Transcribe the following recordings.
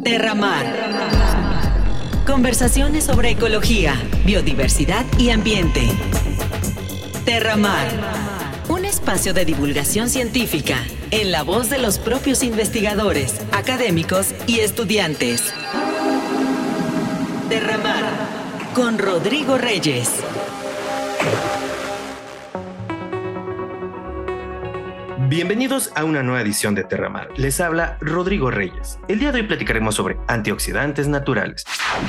Terramar. Conversaciones sobre ecología, biodiversidad y ambiente. Terramar. Un espacio de divulgación científica en la voz de los propios investigadores, académicos y estudiantes. Terramar con Rodrigo Reyes. Bienvenidos a una nueva edición de Terramar. Les habla Rodrigo Reyes. El día de hoy platicaremos sobre antioxidantes naturales.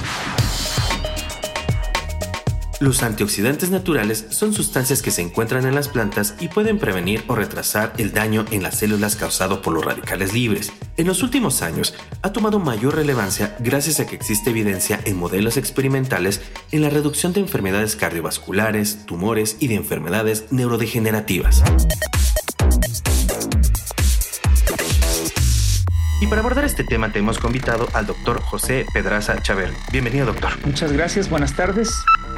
Los antioxidantes naturales son sustancias que se encuentran en las plantas y pueden prevenir o retrasar el daño en las células causado por los radicales libres. En los últimos años ha tomado mayor relevancia gracias a que existe evidencia en modelos experimentales en la reducción de enfermedades cardiovasculares, tumores y de enfermedades neurodegenerativas. Y para abordar este tema te hemos invitado al doctor José Pedraza Chaverri. Bienvenido, doctor. Muchas gracias, buenas tardes.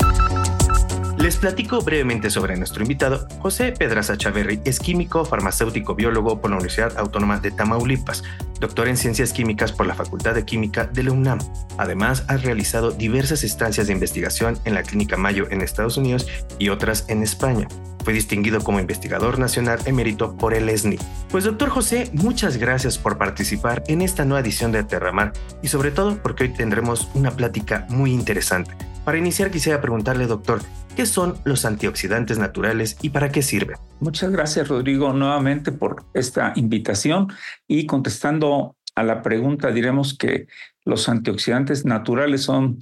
Les platico brevemente sobre nuestro invitado. José Pedraza Chaverri es químico, farmacéutico, biólogo por la Universidad Autónoma de Tamaulipas, doctor en Ciencias Químicas por la Facultad de Química de la UNAM. Además, ha realizado diversas estancias de investigación en la Clínica Mayo en Estados Unidos y otras en España. Fue distinguido como investigador nacional emérito por el SNI. Pues doctor José, muchas gracias por participar en esta nueva edición de Terramar y sobre todo porque hoy tendremos una plática muy interesante. Para iniciar quisiera preguntarle, doctor, ¿qué son los antioxidantes naturales y para qué sirven? Muchas gracias, Rodrigo, nuevamente por esta invitación. Y contestando a la pregunta, diremos que los antioxidantes naturales son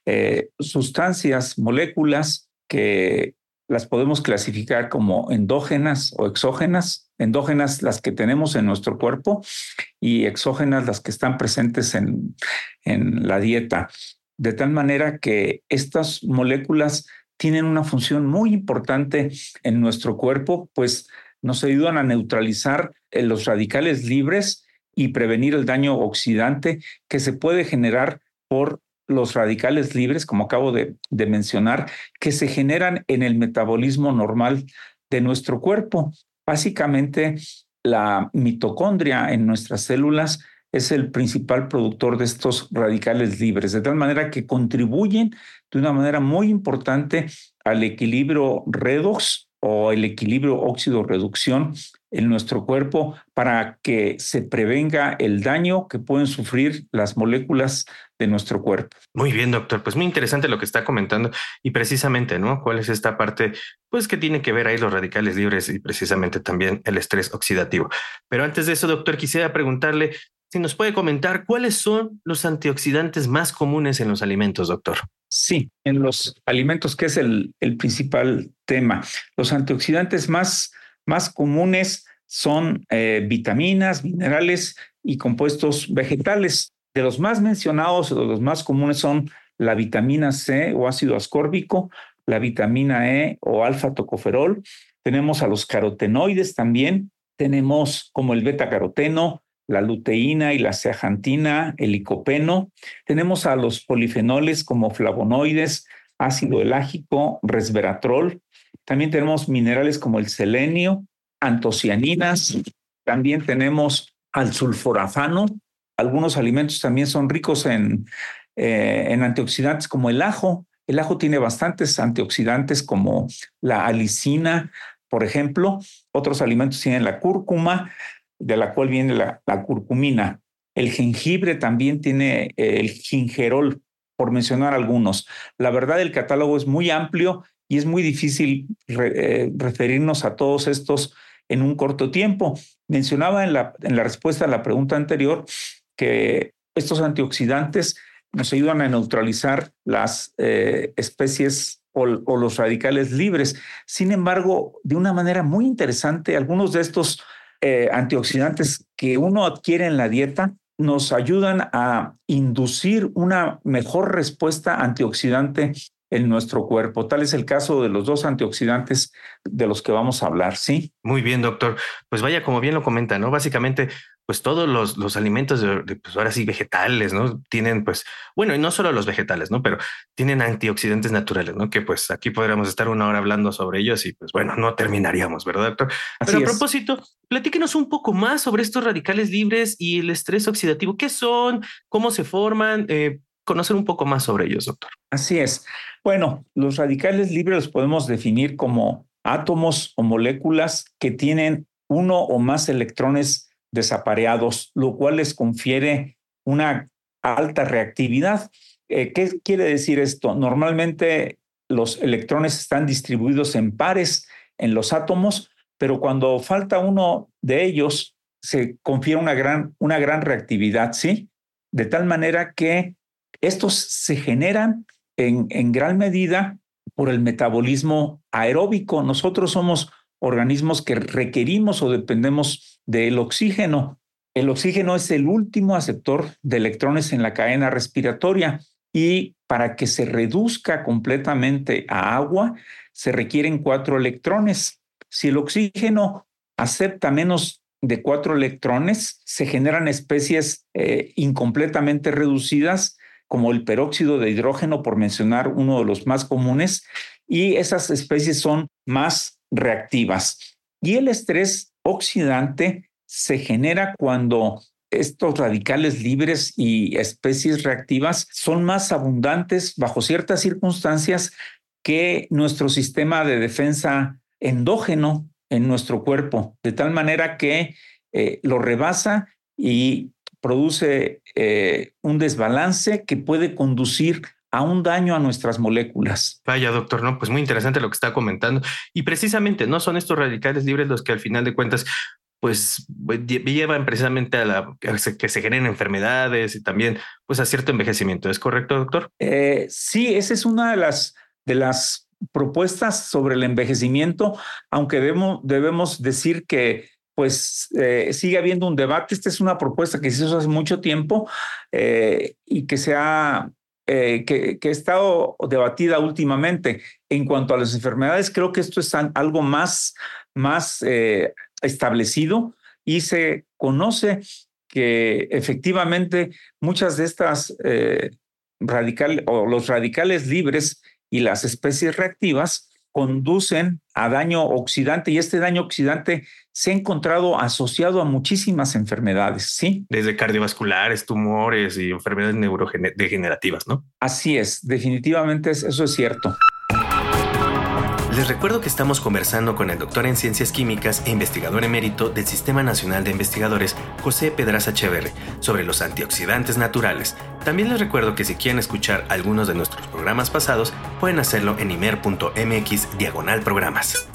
sustancias, moléculas que las podemos clasificar como endógenas o exógenas. Endógenas las que tenemos en nuestro cuerpo y exógenas las que están presentes en la dieta. De tal manera que estas moléculas tienen una función muy importante en nuestro cuerpo, pues nos ayudan a neutralizar los radicales libres y prevenir el daño oxidante que se puede generar por los radicales libres, como acabo de mencionar, que se generan en el metabolismo normal de nuestro cuerpo. Básicamente, la mitocondria en nuestras células es el principal productor de estos radicales libres, de tal manera que contribuyen de una manera muy importante al equilibrio redox o el equilibrio óxido-reducción en nuestro cuerpo para que se prevenga el daño que pueden sufrir las moléculas de nuestro cuerpo. Muy bien, doctor. Pues muy interesante lo que está comentando y precisamente, ¿no? ¿Cuál es esta parte? Pues que tiene que ver ahí los radicales libres y precisamente también el estrés oxidativo. Pero antes de eso, doctor, quisiera preguntarle si nos puede comentar cuáles son los antioxidantes más comunes en los alimentos, doctor. Sí, en los alimentos, que es el principal tema. Los antioxidantes más comunes son vitaminas, minerales y compuestos vegetales. De los más mencionados, de los más comunes son la vitamina C o ácido ascórbico, la vitamina E o alfa-tocoferol. Tenemos a los carotenoides también. Tenemos como el beta-caroteno, la luteína y la zeaxantina, el licopeno. Tenemos a los polifenoles como flavonoides, ácido elágico, resveratrol. También tenemos minerales como el selenio, antocianinas. También tenemos al sulforafano. Algunos alimentos también son ricos en antioxidantes como el ajo. El ajo tiene bastantes antioxidantes como la alicina, por ejemplo. Otros alimentos tienen la cúrcuma, de la cual viene la curcumina. El jengibre también tiene el gingerol, por mencionar algunos. La verdad, el catálogo es muy amplio y es muy difícil referirnos a todos estos en un corto tiempo. Mencionaba en la respuesta a la pregunta anterior que estos antioxidantes nos ayudan a neutralizar las especies o los radicales libres. Sin embargo, de una manera muy interesante, algunos de estos antioxidantes que uno adquiere en la dieta nos ayudan a inducir una mejor respuesta antioxidante en nuestro cuerpo. Tal es el caso de los dos antioxidantes de los que vamos a hablar, ¿sí? Muy bien, doctor. Pues vaya, como bien lo comenta, ¿no? Básicamente, pues todos los alimentos pues ahora sí vegetales, ¿no? Tienen pues, bueno, y no solo los vegetales, ¿no? Pero tienen antioxidantes naturales, ¿no? Que pues aquí podríamos estar una hora hablando sobre ellos y pues bueno, no terminaríamos, ¿verdad, doctor? Pero Así a es. propósito, platíquenos un poco más sobre estos radicales libres y el estrés oxidativo. ¿Qué son? ¿Cómo se forman? Conocer un poco más sobre ellos, doctor. Así es. Bueno, los radicales libres los podemos definir como átomos o moléculas que tienen uno o más electrones desapareados, lo cual les confiere una alta reactividad. ¿Qué quiere decir esto? Normalmente los electrones están distribuidos en pares en los átomos, pero cuando falta uno de ellos, se confiere una gran reactividad, ¿sí? De tal manera que estos se generan en gran medida por el metabolismo aeróbico. Nosotros somos organismos que requerimos o dependemos del oxígeno. El oxígeno es el último aceptor de electrones en la cadena respiratoria y para que se reduzca completamente a agua se requieren 4 electrones. Si el oxígeno acepta menos de 4 electrones, se generan especies incompletamente reducidas como el peróxido de hidrógeno, por mencionar uno de los más comunes, y esas especies son más reactivas. Y el estrés oxidante se genera cuando estos radicales libres y especies reactivas son más abundantes bajo ciertas circunstancias que nuestro sistema de defensa endógeno en nuestro cuerpo, de tal manera que lo rebasa y produce un desbalance que puede conducir a un daño a nuestras moléculas. Vaya, doctor, no, pues muy interesante lo que está comentando. Y precisamente no son estos radicales libres los que al final de cuentas, pues llevan precisamente a que se generen enfermedades y también pues a cierto envejecimiento. ¿Es correcto, doctor? Sí, esa es una de las propuestas sobre el envejecimiento, aunque debemos decir que pues sigue habiendo un debate. Esta es una propuesta que se hizo hace mucho tiempo y que que ha estado debatida últimamente. En cuanto a las enfermedades, creo que esto es algo más establecido y se conoce que efectivamente muchas de estas los radicales libres y las especies reactivas conducen a daño oxidante y este daño oxidante se ha encontrado asociado a muchísimas enfermedades, ¿sí? Desde cardiovasculares, tumores y enfermedades neurodegenerativas, ¿no? Así es, definitivamente eso es cierto. Les recuerdo que estamos conversando con el doctor en Ciencias Químicas e investigador emérito del Sistema Nacional de Investigadores, José Pedraza Echeverri, sobre los antioxidantes naturales. También les recuerdo que si quieren escuchar algunos de nuestros programas pasados, pueden hacerlo en imer.mx/programas.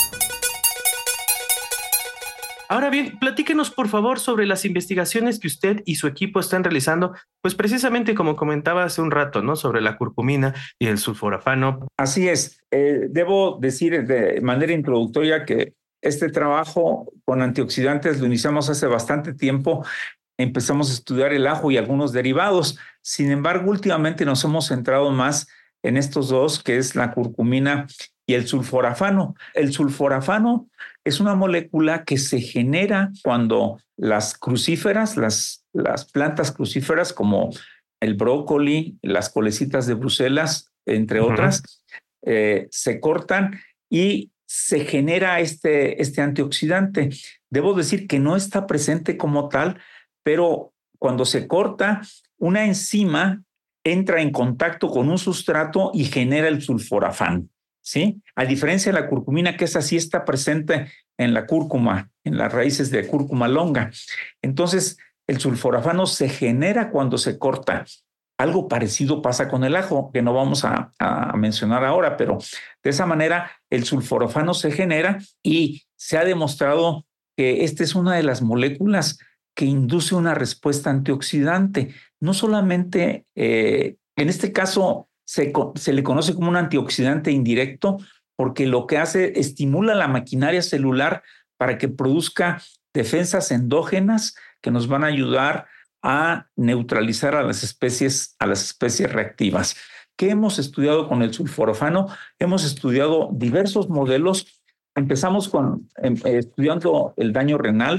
Ahora bien, platíquenos por favor sobre las investigaciones que usted y su equipo están realizando, pues precisamente como comentaba hace un rato, ¿no? Sobre la curcumina y el sulforafano. Así es. Debo decir de manera introductoria que este trabajo con antioxidantes lo iniciamos hace bastante tiempo. Empezamos a estudiar el ajo y algunos derivados. Sin embargo, últimamente nos hemos centrado más en estos dos, que es la curcumina y el sulforafano. El sulforafano es una molécula que se genera cuando las crucíferas, las plantas crucíferas como el brócoli, las colecitas de Bruselas, entre otras, se cortan y se genera este antioxidante. Debo decir que no está presente como tal, pero cuando se corta, una enzima entra en contacto con un sustrato y genera el sulforafano, ¿sí? A diferencia de la curcumina, que esa sí está presente en la cúrcuma, en las raíces de cúrcuma longa. Entonces, el sulforafano se genera cuando se corta. Algo parecido pasa con el ajo, que no vamos a mencionar ahora, pero de esa manera el sulforafano se genera y se ha demostrado que esta es una de las moléculas que induce una respuesta antioxidante. No solamente, en este caso, se le conoce como un antioxidante indirecto porque lo que hace estimula la maquinaria celular para que produzca defensas endógenas que nos van a ayudar a neutralizar a las especies reactivas. ¿Qué hemos estudiado con el sulforafano? Hemos estudiado diversos modelos. Empezamos estudiando el daño renal.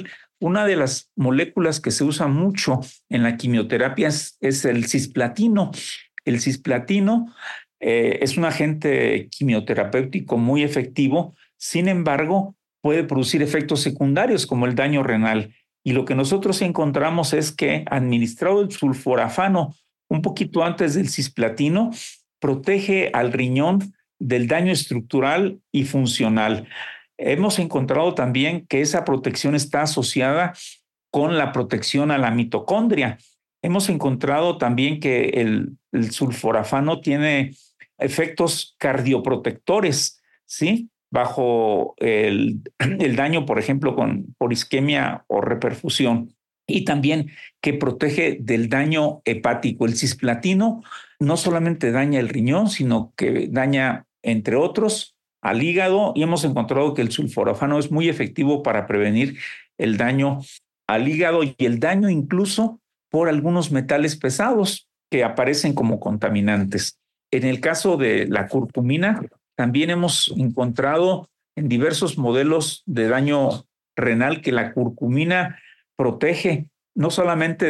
Una de las moléculas que se usa mucho en la quimioterapia es el cisplatino. El cisplatino es un agente quimioterapéutico muy efectivo, sin embargo, puede producir efectos secundarios como el daño renal. Y lo que nosotros encontramos es que administrado el sulforafano un poquito antes del cisplatino, protege al riñón del daño estructural y funcional. Hemos encontrado también que esa protección está asociada con la protección a la mitocondria. Hemos encontrado también que el sulforafano tiene efectos cardioprotectores, ¿sí? Bajo el daño, por ejemplo, por isquemia o reperfusión. Y también que protege del daño hepático. El cisplatino no solamente daña el riñón, sino que daña, entre otros, al hígado, y hemos encontrado que el sulforafano es muy efectivo para prevenir el daño al hígado y el daño incluso por algunos metales pesados que aparecen como contaminantes. En el caso de la curcumina, también hemos encontrado en diversos modelos de daño renal que la curcumina protege no solamente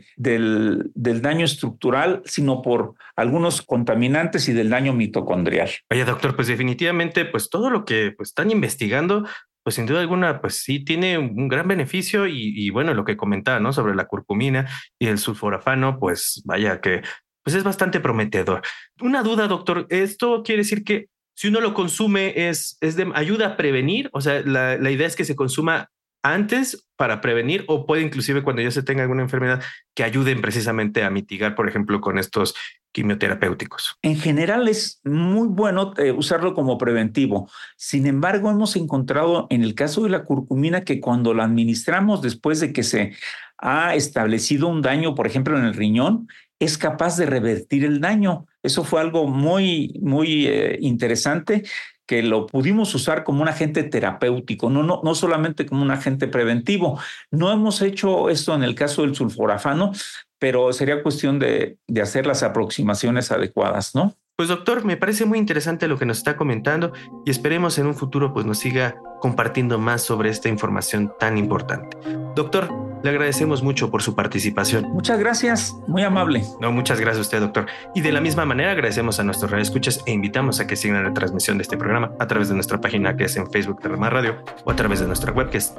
del daño estructural, sino por algunos contaminantes y del daño mitocondrial. Oye, doctor, pues definitivamente, pues todo lo que pues, están investigando, pues sin duda alguna, pues sí tiene un gran beneficio y bueno, lo que comentaba, ¿no? Sobre la curcumina y el sulforafano, pues vaya que pues es bastante prometedor. Una duda, doctor, ¿esto quiere decir que si uno lo consume ayuda a prevenir? O sea, la idea es que se consuma antes para prevenir o puede inclusive cuando ya se tenga alguna enfermedad que ayuden precisamente a mitigar, por ejemplo, con estos quimioterapéuticos. En general es muy bueno usarlo como preventivo. Sin embargo, hemos encontrado en el caso de la curcumina que cuando la administramos después de que se ha establecido un daño, por ejemplo, en el riñón, es capaz de revertir el daño. Eso fue algo muy interesante, que lo pudimos usar como un agente terapéutico, no solamente como un agente preventivo. No hemos hecho esto en el caso del sulforafano, pero sería cuestión de hacer las aproximaciones adecuadas, ¿no? Pues doctor, me parece muy interesante lo que nos está comentando y esperemos en un futuro pues nos siga compartiendo más sobre esta información tan importante. Doctor, le agradecemos mucho por su participación. Muchas gracias, muy amable. No, muchas gracias a usted, doctor. Y de la misma manera agradecemos a nuestros radioescuchas e invitamos a que sigan la transmisión de este programa a través de nuestra página que es en Facebook Terramar Radio o a través de nuestra web que es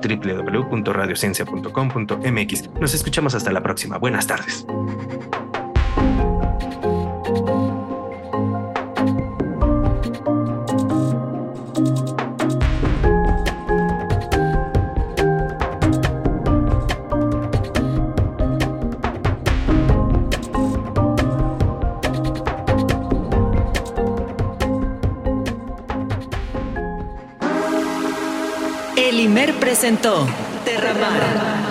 www.radiociencia.com.mx. Nos escuchamos hasta la próxima. Buenas tardes. El IMER presentó Terramar.